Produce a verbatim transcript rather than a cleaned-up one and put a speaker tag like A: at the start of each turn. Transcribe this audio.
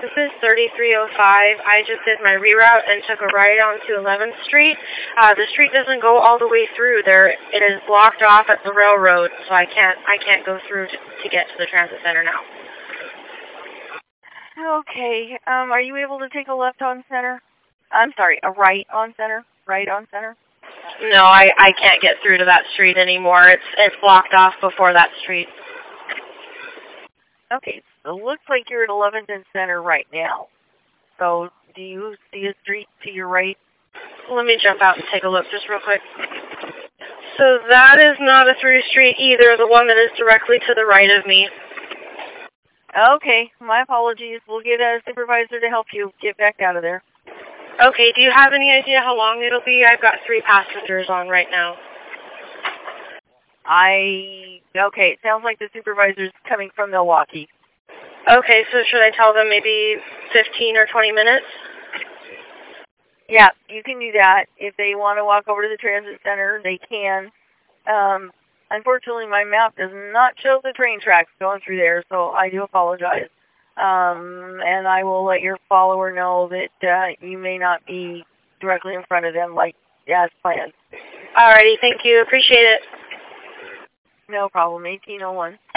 A: This is thirty-three oh five. I just did my reroute and took a right onto eleventh Street. Uh, the street doesn't go all the way through. There, it is blocked off at the railroad, so I can't, I can't go through to, to get to the transit center now.
B: Okay. Um, are you able to take a left on center? I'm sorry, a right on center? Right on center?
A: No, I, I can't get through to that street anymore. It's it's blocked off before that street.
B: Okay, so it looks like you're at eleventh and Center right now. So do you see a street to your right?
A: Let me jump out and take a look just real quick. So that is not a through street either, the one that is directly to the right of me.
B: Okay, my apologies. We'll get a supervisor to help you get back out of there.
A: Okay, do you have any idea how long it'll be? I've got three passengers on right now.
B: I, okay, it sounds like the supervisor's coming from Milwaukee.
A: Okay, so should I tell them maybe fifteen or twenty minutes?
B: Yeah, you can do that. If they want to walk over to the transit center, they can. Um, unfortunately, my map does not show the train tracks going through there, so I do apologize. Um, and I will let your follower know that uh, you may not be directly in front of them like as planned.
A: Alrighty, thank you. Appreciate it.
B: No problem. eighteen oh one.